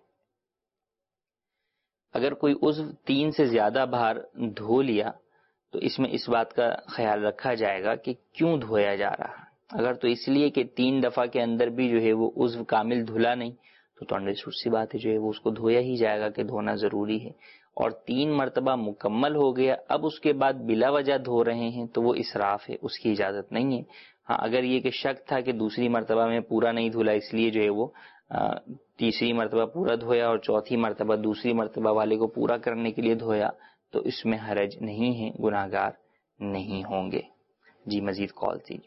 اگر کوئی عضو تین سے زیادہ بار دھو لیا تو اس میں اس بات کا خیال رکھا جائے گا کہ کیوں دھویا جا رہا ہے. اگر تو اس لیے کہ تین دفعہ کے اندر بھی جو ہے وہ عضو کامل دھلا نہیں تو تو انڈرسٹوڈ سی بات ہے جو ہے وہ اس کو دھویا ہی جائے گا کہ دھونا ضروری ہے. اور تین مرتبہ مکمل ہو گیا اب اس کے بعد بلا وجہ دھو رہے ہیں تو وہ اسراف ہے، اس کی اجازت نہیں ہے. ہاں، اگر یہ کہ شک تھا کہ دوسری مرتبہ میں پورا نہیں دھلا اس لیے جو ہے وہ تیسری مرتبہ پورا دھویا اور چوتھی مرتبہ دوسری مرتبہ والے کو پورا کرنے کے لیے دھویا تو اس میں حرج نہیں ہے، گناہگار نہیں ہوں گے. جی مزید کال دیجیے.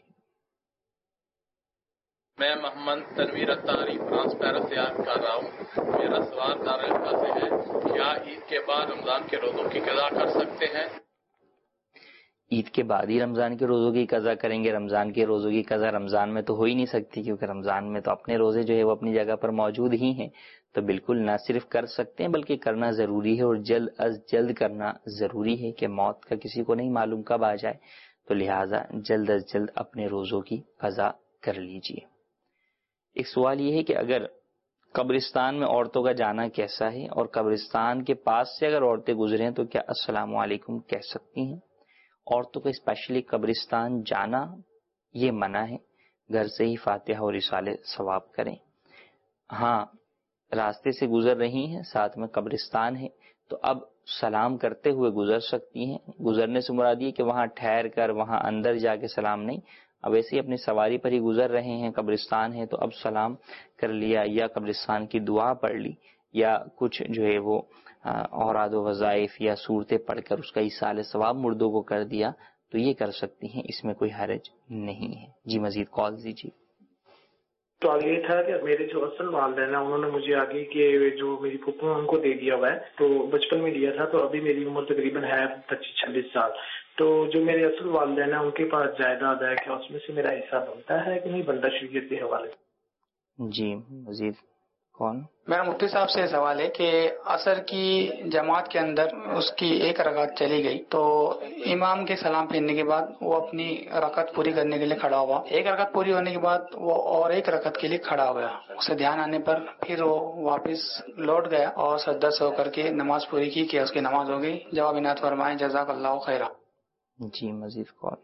میں محمد تنویر اتاری فرانس پیرس سے یاد کر رہا ہوں. میرا سوال دارالفتا سے ہے، کیا عید کے بعد رمضان کے روزوں کی قضا کر سکتے ہیں؟ عید کے بعد ہی رمضان کے روزوں کی قضا کریں گے؟ رمضان کے روزوں کی قضا رمضان میں تو ہو ہی نہیں سکتی، کیونکہ رمضان میں تو اپنے روزے جو ہے وہ اپنی جگہ پر موجود ہی ہیں. تو بالکل نہ صرف کر سکتے ہیں بلکہ کرنا ضروری ہے، اور جلد از جلد کرنا ضروری ہے کہ موت کا کسی کو نہیں معلوم کب آ جائے. تو لہٰذا جلد از جلد اپنے روزوں کی قضا کر لیجیے. ایک سوال یہ ہے کہ اگر قبرستان میں عورتوں کا جانا کیسا ہے، اور قبرستان کے پاس سے اگر عورتیں گزریں تو کیا السلام علیکم کہہ سکتی ہیں؟ عورتوں کو اسپیشلی قبرستان جانا یہ منع ہے، گھر سے ہی فاتحہ اور رسالے ثواب کریں۔ ہاں راستے سے گزر رہی ہیں، ساتھ میں قبرستان ہے، تو اب سلام کرتے ہوئے گزر سکتی ہیں۔ گزرنے سے مراد یہ کہ وہاں ٹھہر کر وہاں اندر جا کے سلام نہیں، اب ایسے ہی اپنی سواری پر ہی گزر رہے ہیں، قبرستان ہے تو اب سلام کر لیا یا قبرستان کی دعا پڑھ لی یا کچھ جو ہے وہ اوراد و وظائف یا صورتیں پڑھ کر اس کا ایصال ثواب مردوں کو کر دیا تو یہ کر سکتی ہیں، اس میں کوئی حرج نہیں ہے۔ جی مزید کال دیجیے۔ تو آگے یہ تھا کہ میرے جو اصل والدین ہیں انہوں نے مجھے آگے کہ جو میری پھپھو ان کو دے دیا ہوا ہے، تو بچپن میں دیا تھا، تو ابھی میری عمر تقریباً ہے پچیس چھبیس سال، تو جو میرے اصل والدین ہیں ان کے پاس جائیداد ہے، کیا اس میں سے میرا حصہ بنتا ہے کہ نہیں بنتا شریعت کے حوالے سے؟ جی مزید کون؟ میرا مفتی صاحب سے سوال ہے کہ عصر کی جماعت کے اندر اس کی ایک رکعت چلی گئی تو امام کے سلام پھیرنے کے بعد وہ اپنی رکعت پوری کرنے کے لیے کھڑا ہوا، ایک رکعت پوری ہونے کے بعد وہ اور ایک رکعت کے لیے کھڑا ہوا، اسے دھیان آنے پر پھر وہ واپس لوٹ گیا اور سجدہ سے ہو کر کے نماز پوری کی کہ اس کی نماز ہو گئی؟ جواب عنایت فرمائیں، جزاک اللہ خیرہ۔ جی مزید کون؟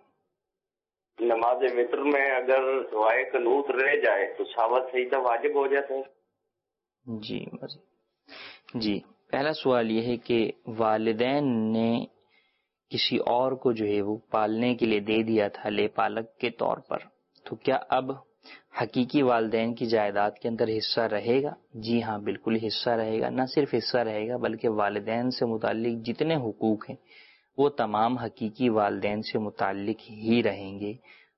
نماز وتر میں اگر دعائے قنوت رہ جائے تو ساوت سجدہ واجب ہو جاتا ہے؟ جی جی پہلا سوال یہ ہے کہ والدین نے کسی اور کو جو ہے وہ پالنے کے لیے دے دیا تھا لے پالک کے طور پر، تو کیا اب حقیقی والدین کی جائیداد کے اندر حصہ رہے گا؟ جی ہاں بالکل حصہ رہے گا، نہ صرف حصہ رہے گا بلکہ والدین سے متعلق جتنے حقوق ہیں وہ تمام حقیقی والدین سے متعلق ہی رہیں گے۔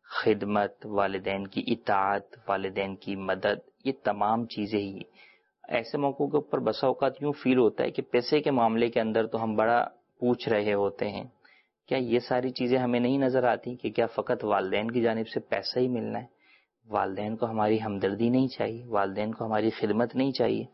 خدمت، والدین کی اطاعت، والدین کی مدد، یہ تمام چیزیں ہی۔ ایسے موقعوں کے اوپر بسا اوقات یوں فیل ہوتا ہے کہ پیسے کے معاملے کے اندر تو ہم بڑا پوچھ رہے ہوتے ہیں، کیا یہ ساری چیزیں ہمیں نہیں نظر آتی کہ کیا فقط والدین کی جانب سے پیسہ ہی ملنا ہے؟ والدین کو ہماری ہمدردی نہیں چاہیے، والدین کو ہماری خدمت نہیں چاہیے،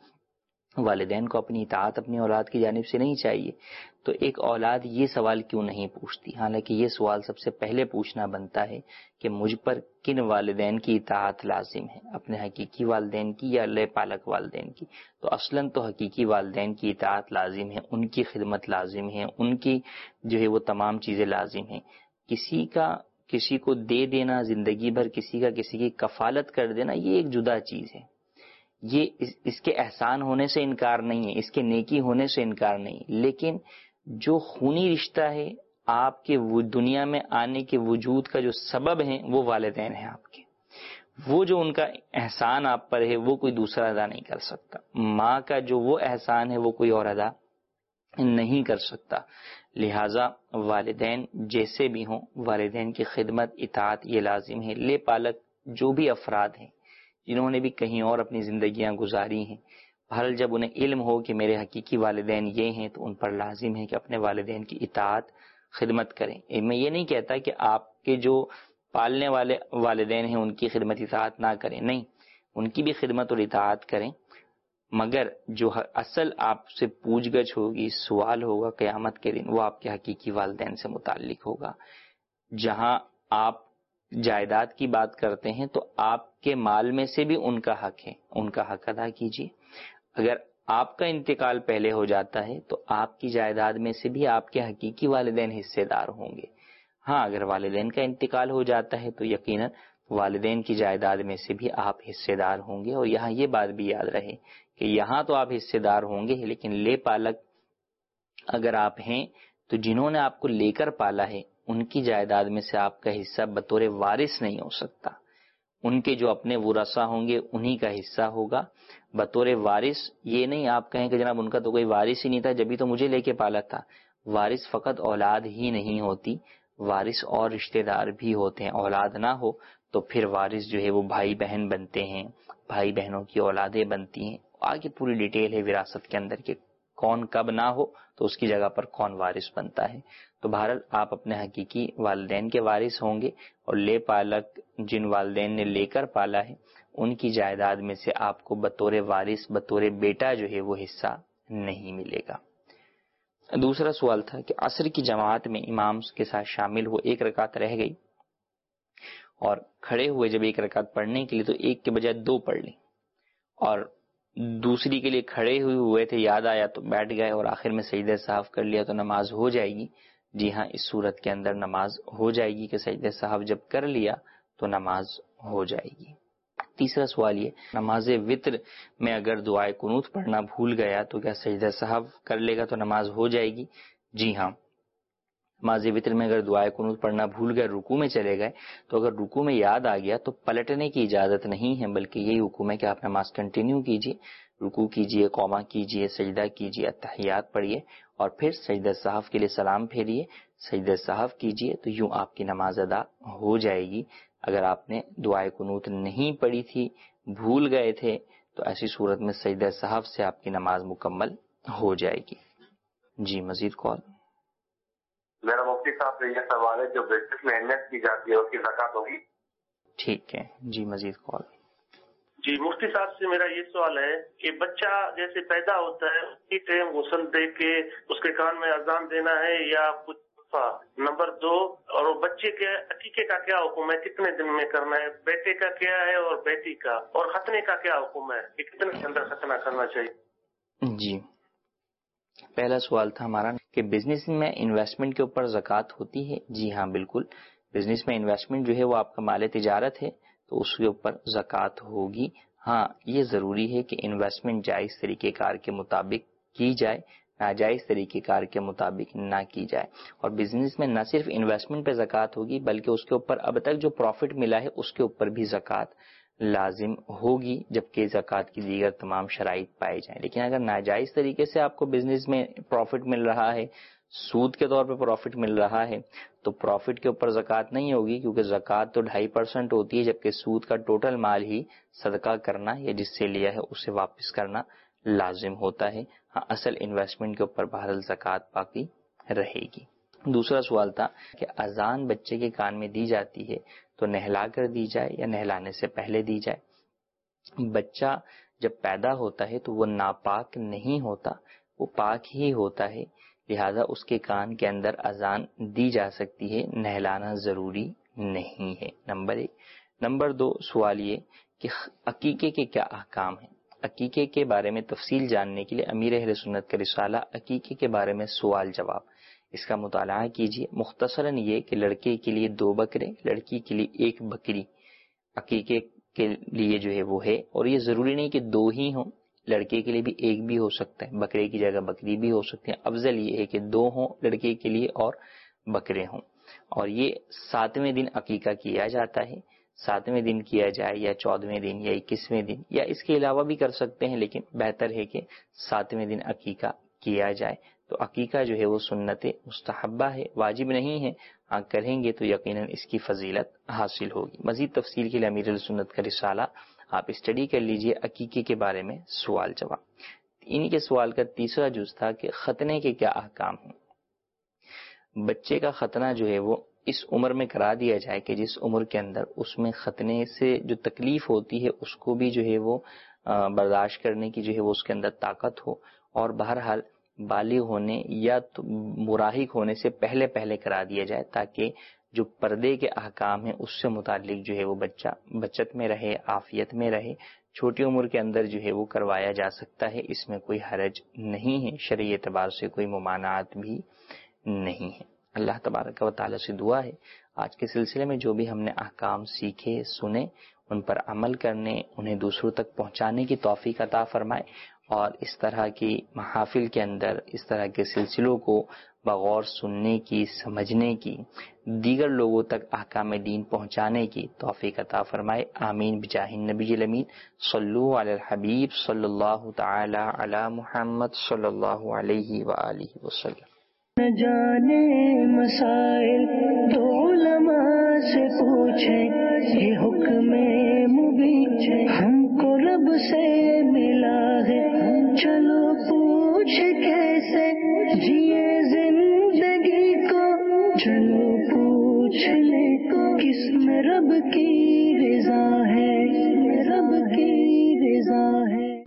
والدین کو اپنی اطاعت اپنی اولاد کی جانب سے نہیں چاہیے؟ تو ایک اولاد یہ سوال کیوں نہیں پوچھتی؟ حالانکہ یہ سوال سب سے پہلے پوچھنا بنتا ہے کہ مجھ پر کن والدین کی اطاعت لازم ہے، اپنے حقیقی والدین کی یا لے پالک والدین کی؟ تو اصلاً تو حقیقی والدین کی اطاعت لازم ہے، ان کی خدمت لازم ہے، ان کی جو ہے وہ تمام چیزیں لازم ہیں۔ کسی کا کسی کو دے دینا، زندگی بھر کسی کا کسی کی کفالت کر دینا، یہ ایک جدا چیز ہے۔ یہ اس, اس کے احسان ہونے سے انکار نہیں ہے، اس کے نیکی ہونے سے انکار نہیں، لیکن جو خونی رشتہ ہے آپ کے دنیا میں آنے کے وجود کا جو سبب ہے وہ والدین ہیں آپ کے، وہ جو ان کا احسان آپ پر ہے وہ کوئی دوسرا ادا نہیں کر سکتا۔ ماں کا جو وہ احسان ہے وہ کوئی اور ادا نہیں کر سکتا۔ لہٰذا والدین جیسے بھی ہوں، والدین کی خدمت اطاعت یہ لازم ہے۔ لے پالک جو بھی افراد ہیں جنہوں نے بھی کہیں اور اپنی زندگیاں گزاری ہیں، بہرحال جب انہیں علم ہو کہ میرے حقیقی والدین یہ ہیں تو ان پر لازم ہے کہ اپنے والدین کی اطاعت خدمت کریں۔ میں یہ نہیں کہتا کہ آپ کے جو پالنے والے والدین ہیں ان کی خدمت اطاعت نہ کریں، نہیں، ان کی بھی خدمت اور اطاعت کریں، مگر جو اصل آپ سے پوچھ گچھ ہوگی، سوال ہوگا قیامت کے دن، وہ آپ کے حقیقی والدین سے متعلق ہوگا۔ جہاں آپ جائیداد کی بات کرتے ہیں تو آپ کے مال میں سے بھی ان کا حق ہے، ان کا حق ادا کیجیے۔ اگر آپ کا انتقال پہلے ہو جاتا ہے تو آپ کی جائیداد میں سے بھی آپ کے حقیقی والدین حصے دار ہوں گے۔ ہاں اگر والدین کا انتقال ہو جاتا ہے تو یقیناً والدین کی جائیداد میں سے بھی آپ حصے دار ہوں گے۔ اور یہاں یہ بات بھی یاد رہے کہ یہاں تو آپ حصے دار ہوں گے، لیکن لے پالک اگر آپ ہیں تو جنہوں نے آپ کو لے کر پالا ہے ان کی جائیداد میں سے آپ کا حصہ بطور وارث نہیں ہو سکتا۔ ان کے جو اپنے ورثہ ہوں گے انہی کا حصہ ہوگا۔ بطور وارث یہ نہیں آپ کہیں کہ جناب ان کا تو کوئی وارث ہی نہیں تھا جبھی تو مجھے لے کے پالا تھا۔ وارث فقط اولاد ہی نہیں ہوتی، وارث اور رشتہ دار بھی ہوتے ہیں۔ اولاد نہ ہو تو پھر وارث جو ہے وہ بھائی بہن بنتے ہیں، بھائی بہنوں کی اولادیں بنتی ہیں۔ آگے پوری ڈیٹیل ہے وراثت کے اندر کہ کون کب نہ ہو تو اس کی جگہ پر کون وارث بنتا ہے۔ تو بہرحال آپ اپنے حقیقی والدین کے وارث ہوں گے، اور لے پالک جن والدین نے لے کر پالا ہے ان کی جائیداد میں سے آپ کو بطور وارث بطور بیٹا جو ہے وہ حصہ نہیں ملے گا۔ دوسرا سوال تھا کہ عصر کی جماعت میں امام کے ساتھ شامل ہو، ایک رکعت رہ گئی اور کھڑے ہوئے جب ایک رکعت پڑھنے کے لیے تو ایک کے بجائے دو پڑھ لی، اور دوسری کے لیے کھڑے ہوئے ہوئے تھے، یاد آیا تو بیٹھ گئے اور آخر میں سجدہ صاف کر لیا تو نماز ہو جائے گی؟ جی ہاں اس صورت کے اندر نماز ہو جائے گی کہ سجدہ سہو جب کر لیا تو نماز ہو جائے گی۔ تیسرا سوال یہ، نماز وتر میں اگر دعائے قنوت پڑھنا بھول گیا تو کیا سجدہ سہو کر لے گا تو نماز ہو جائے گی؟ جی ہاں، نماز وتر میں اگر دعائے قنوت پڑھنا بھول گئے، رکوع میں چلے گئے، تو اگر رکوع میں یاد آ گیا تو پلٹنے کی اجازت نہیں ہے، بلکہ یہی حکم ہے کہ آپ نماز کنٹینیو کیجیے، رکوع کیجیے، قوما کیجیے، سجدہ کیجیے، اتحیات پڑھیے اور پھر سجدہ سہو کے لیے سلام پھیریے، سجدہ سہو کیجیے، تو یوں آپ کی نماز ادا ہو جائے گی۔ اگر آپ نے دعائے قنوت نہیں پڑھی تھی، بھول گئے تھے، تو ایسی صورت میں سجدہ سہو سے آپ کی نماز مکمل ہو جائے گی۔ جی مزید کال؟ میرا مفتی صاحب سے یہ سوال ہے، جو بزنس میں انویسٹ کی جاتی ہے اس کی زکات ہوگی؟ ٹھیک ہے جی مزید کال؟ جی مفتی صاحب سے میرا یہ سوال ہے کہ بچہ جیسے پیدا ہوتا ہے اسی ٹائم غسل دے کے اس کے کان میں اذان دینا ہے یا کچھ؟ نمبر دو، اور وہ بچے کے عقیقے کا کیا حکم ہے، کتنے دن میں کرنا ہے؟ بیٹے کا کیا ہے اور بیٹی کا؟ اور ختنے کا کیا حکم ہے کہ کتنے کے اندر ختنہ کرنا چاہیے؟ جی پہلا سوال تھا ہمارا کہ بزنس میں انویسٹمنٹ کے اوپر زکوٰۃ ہوتی ہے۔ جی ہاں بالکل، بزنس میں انویسٹمنٹ جو ہے وہ آپ کا مال تجارت ہے تو اس کے اوپر زکوٰۃ ہوگی۔ ہاں یہ ضروری ہے کہ انویسٹمنٹ جائز طریقہ کار کے مطابق کی جائے، ناجائز طریقہ کار کے مطابق نہ کی جائے۔ اور بزنس میں نہ صرف انویسٹمنٹ پہ زکوٰۃ ہوگی بلکہ اس کے اوپر اب تک جو پروفٹ ملا ہے اس کے اوپر بھی زکوٰۃ لازم ہوگی، جبکہ زکوٰۃ کی دیگر تمام شرائط پائے جائیں۔ لیکن اگر ناجائز طریقے سے آپ کو بزنس میں پروفٹ مل رہا ہے، سود کے طور پہ پروفٹ مل رہا ہے، تو پروفٹ کے اوپر زکوٰۃ نہیں ہوگی، کیونکہ زکوٰۃ تو ڈھائی پرسنٹ ہوتی ہے، جبکہ سود کا ٹوٹل مال ہی صدقہ کرنا یا جس سے لیا ہے اسے واپس کرنا لازم ہوتا ہے۔ ہاں اصل انویسٹمنٹ کے اوپر بہرحال زکوٰۃ باقی رہے گی۔ دوسرا سوال تھا کہ اذان بچے کے کان میں دی جاتی ہے تو نہلا کر دی جائے یا نہلانے سے پہلے دی جائے؟ بچہ جب پیدا ہوتا ہے تو وہ ناپاک نہیں ہوتا، وہ پاک ہی ہوتا ہے، لہذا اس کے کان کے اندر اذان دی جا سکتی ہے، نہلانا ضروری نہیں ہے، نمبر ایک۔ نمبر دو سوال یہ کہ عقیقے کے کیا احکام ہیں؟ عقیقے کے بارے میں تفصیل جاننے کے لیے امیر اہل سنت کا رسالہ عقیقے کے بارے میں سوال جواب، اس کا مطالعہ کیجیے۔ مختصراً یہ کہ لڑکے کے لیے دو بکرے، لڑکی کے لیے ایک بکری عقیقے کے لیے جو ہے وہ ہے، اور یہ ضروری نہیں کہ دو ہی ہوں، لڑکے کے لیے بھی ایک بھی ہو سکتا ہے، بکرے کی جگہ بکری بھی ہو سکتے ہیں، افضل یہ ہے کہ دو ہوں لڑکے کے لیے اور بکرے ہوں۔ اور یہ ساتویں دن عقیقہ کیا جاتا ہے، ساتویں دن کیا جائے یا چودھویں دن یا اکیسویں دن یا اس کے علاوہ بھی کر سکتے ہیں، لیکن بہتر ہے کہ ساتویں دن عقیقہ کیا جائے۔ تو عقیقہ جو ہے وہ سنت مستحبہ ہے، واجب نہیں ہے، ہاں کریں گے تو یقیناً اس کی فضیلت حاصل ہوگی۔ مزید تفصیل کے لیے امیر السنت کا رسالہ آپ اسٹڈی کر لیجئے، عقیقے کے بارے میں سوال جواب۔ انہی کے سوال کا تیسرا جز تھا کہ ختنے کے کیا احکام ہیں؟ بچے کا ختنہ جو ہے وہ اس عمر میں کرا دیا جائے کہ جس عمر کے اندر اس میں ختنے سے جو تکلیف ہوتی ہے اس کو بھی جو ہے وہ برداشت کرنے کی جو ہے وہ اس کے اندر طاقت ہو، اور بہرحال بالغ ہونے یا مراہق ہونے سے پہلے پہلے کرا دیا جائے تاکہ جو پردے کے احکام ہیں اس سے متعلق جو ہے وہ بچہ بچت میں رہے، عافیت میں رہے۔ چھوٹی عمر کے اندر جو ہے وہ کروایا جا سکتا ہے، اس میں کوئی حرج نہیں ہے، شرعی اعتبار سے کوئی ممانعات بھی نہیں ہے۔ اللہ تبارک و تعالی سے دعا ہے آج کے سلسلے میں جو بھی ہم نے احکام سیکھے سنے ان پر عمل کرنے، انہیں دوسروں تک پہنچانے کی توفیق عطا فرمائے، اور اس طرح کی محافل کے اندر اس طرح کے سلسلوں کو بغور سننے کی، سمجھنے کی، دیگر لوگوں تک احکام دین پہنچانے کی توفیق عطا فرمائے۔ آمین بجاہ النبی الامین۔ صلو علی الحبیب صلی اللہ تعالی علی محمد صلی اللہ علیہ وآلہ وسلم۔ نہ جانے مسائل تو علماء سے پوچھیں، یہ حکم مبین ہم کو رب سے ملا ہے، چلو پوچھ کیسے جیے زندگی کو، چلو پوچھ لے کس میں رب کی رضا ہے، رب کی رضا ہے۔